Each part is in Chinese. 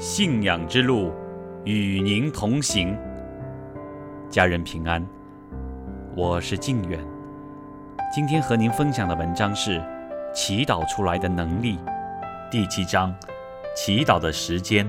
信仰之路，与您同行。家人平安，我是靖远。今天和您分享的文章是祈祷出来的能力，第7章，祈祷的时间。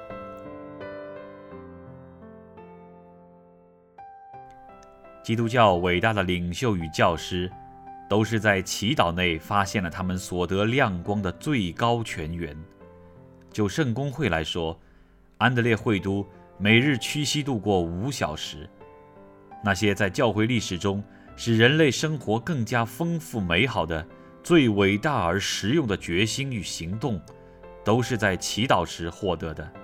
基督教伟大的领袖与教师，都是在祈祷内发现了他们所得亮光的最高泉源。就圣公会来说，安德烈会督每日屈膝度过5小时。那些在教会历史中使人类生活更加丰富美好的最伟大而实用的决心与行动，都是在祈祷时获得的。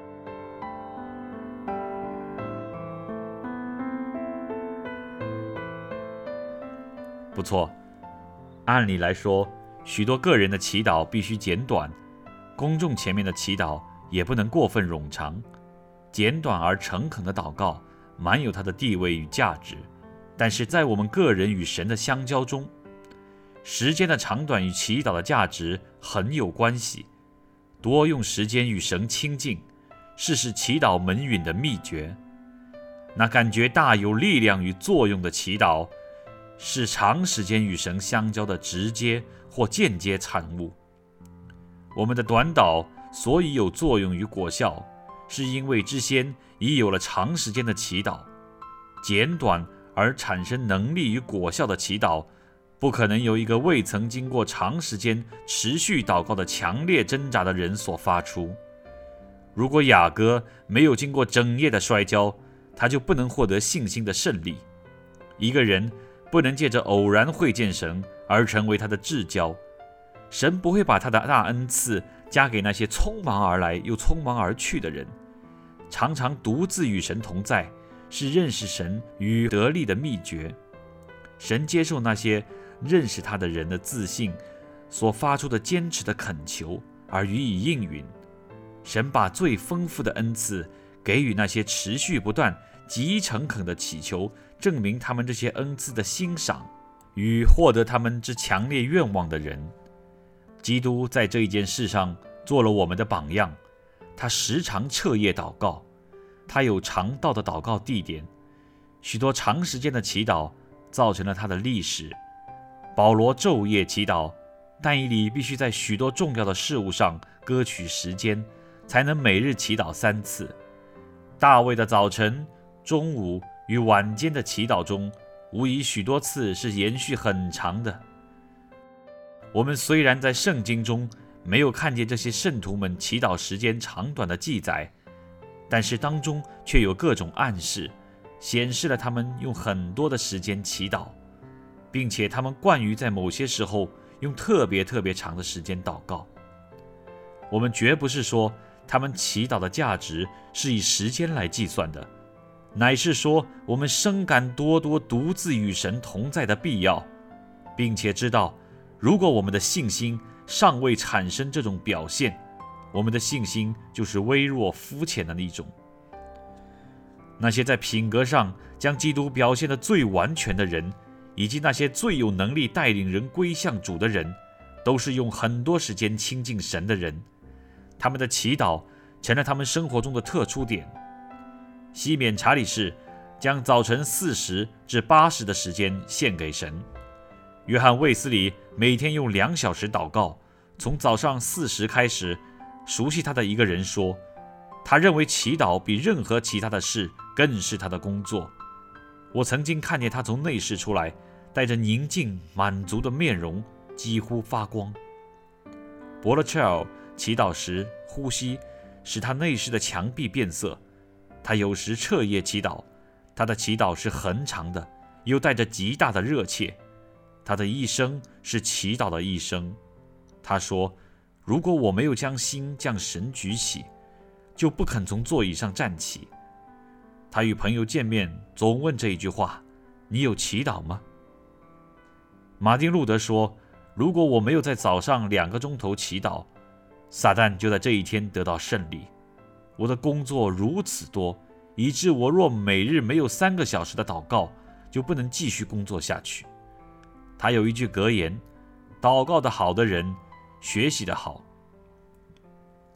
不错，按理来说，许多个人的祈祷必须简短，公众前面的祈祷也不能过分冗长。简短而诚恳的祷告满有它的地位与价值，但是在我们个人与神的相交中，时间的长短与祈祷的价值很有关系。多用时间与神亲近，是使祈祷门允的秘诀。那感觉大有力量与作用的祈祷，是长时间与神相交的直接或间接产物。我们的短祷所以有作用与果效，是因为之先已有了长时间的祈祷。简短而产生能力与果效的祈祷，不可能由一个未曾经过长时间持续祷告的强烈挣扎的人所发出。如果雅各没有经过整夜的摔跤，他就不能获得信心的胜利。一个人不能借着偶然会见神而成为他的至交。神不会把他的大恩赐加给那些匆忙而来又匆忙而去的人。常常独自与神同在，是认识神与得力的秘诀。神接受那些认识他的人的自信所发出的坚持的恳求，而予以应允。神把最丰富的恩赐给予那些持续不断、极诚恳的祈求，证明他们这些恩赐的欣赏与获得他们之强烈愿望的人。基督在这一件事上做了我们的榜样。他时常彻夜祷告，他有常到的祷告地点。许多长时间的祈祷造成了他的历史。保罗昼夜祈祷，但以理必须在许多重要的事物上割取时间，才能每日祈祷3次。大卫的早晨、中午与晚间的祈祷中，无疑许多次是延续很长的。我们虽然在圣经中没有看见这些圣徒们祈祷时间长短的记载，但是当中却有各种暗示，显示了他们用很多的时间祈祷，并且他们惯于在某些时候用特别长的时间祷告。我们绝不是说他们祈祷的价值是以时间来计算的，乃是说我们深感多独自与神同在的必要，并且知道如果我们的信心尚未产生这种表现，我们的信心就是微弱肤浅的一种。那些在品格上将基督表现得最完全的人，以及那些最有能力带领人归向主的人，都是用很多时间亲近神的人。他们的祈祷成了他们生活中的特殊点。西缅查理士将早晨40至80的时间献给神。约翰卫斯理每天用2小时祷告，从早上4时开始。熟悉他的一个人说，他认为祈祷比任何其他的事更是他的工作。我曾经看见他从内室出来，带着宁静满足的面容，几乎发光。伯勒切尔祈祷时呼吸使他内室的墙壁变色。他有时彻夜祈祷，他的祈祷是很长的，又带着极大的热切。他的一生是祈祷的一生。他说，如果我没有将心向神举起，就不肯从座椅上站起。他与朋友见面总问这一句话，你有祈祷吗？马丁路德说，如果我没有在早上2个钟头祈祷，撒旦就在这一天得到胜利。我的工作如此多，以致我若每日没有3个小时的祷告，就不能继续工作下去。他有一句格言，祷告的好的人学习的好。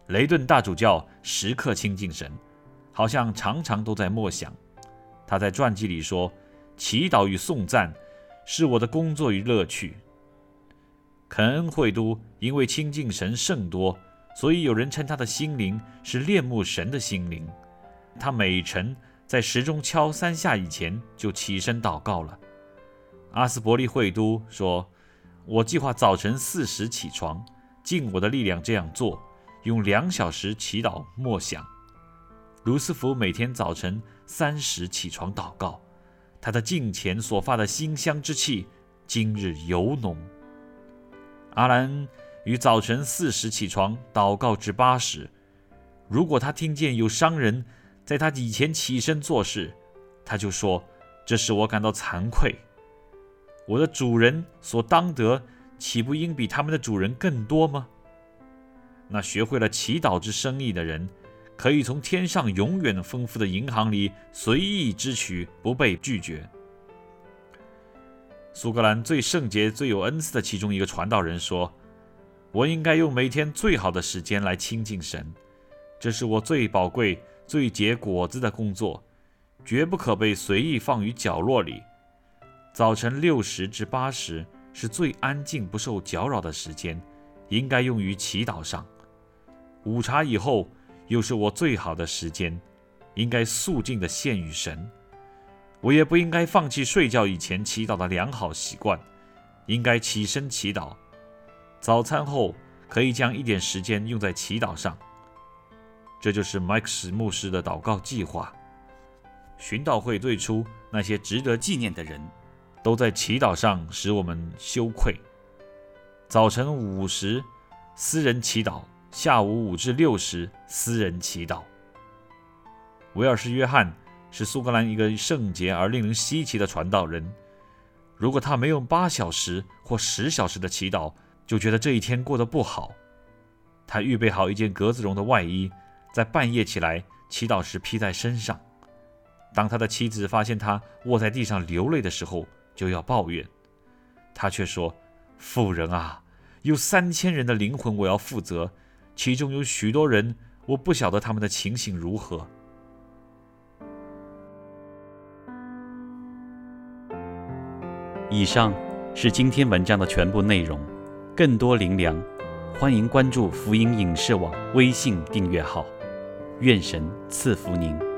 雷顿大主教时刻亲近神，好像常常都在默想。他在传记里说，祈祷与颂赞是我的工作与乐趣。肯恩会都因为亲近神甚多，所以有人称他的心灵是恋慕神的心灵。他每晨在时钟敲3下以前就起身祷告了。阿斯伯利会都说，我计划早晨4时起床，尽我的力量这样做，用2小时祈祷默想。卢斯福每天早晨3时起床祷告，他的镜前所发的馨香之气今日尤浓。阿兰于早晨4时起床祷告至8时，如果他听见有商人在他以前起身做事，他就说，这使我感到惭愧。我的主人所当得岂不应比他们的主人更多吗？那学会了祈祷之生意的人，可以从天上永远丰富的银行里随意支取，不被拒绝。苏格兰最圣洁、最有恩赐的其中一个传道人说，我应该用每天最好的时间来亲近神，这是我最宝贵、最结果子的工作，绝不可被随意放于角落里。早晨6时至8时是最安静不受搅扰的时间，应该用于祈祷上。午茶以后又是我最好的时间，应该肃静地献与神。我也不应该放弃睡觉以前祈祷的良好习惯，应该起身祈祷。早餐后可以将一点时间用在祈祷上。这就是麦克斯牧师的祷告计划。寻道会最初那些值得纪念的人，都在祈祷上使我们羞愧。早晨5时私人祈祷，下午5至6时私人祈祷。威尔士约翰是苏格兰一个圣洁而令人稀奇的传道人。如果他没有8小时或10小时的祈祷，就觉得这一天过得不好。他预备好一件格子绒的外衣，在半夜起来祈祷时披在身上。当他的妻子发现他卧在地上流泪的时候，就要抱怨。他却说，妇人啊，有3000人的灵魂我要负责，其中有许多人我不晓得他们的情形如何。 以上是今天文章的全部内容。更多灵粮，欢迎关注福音影视网微信订阅号。愿神赐福您。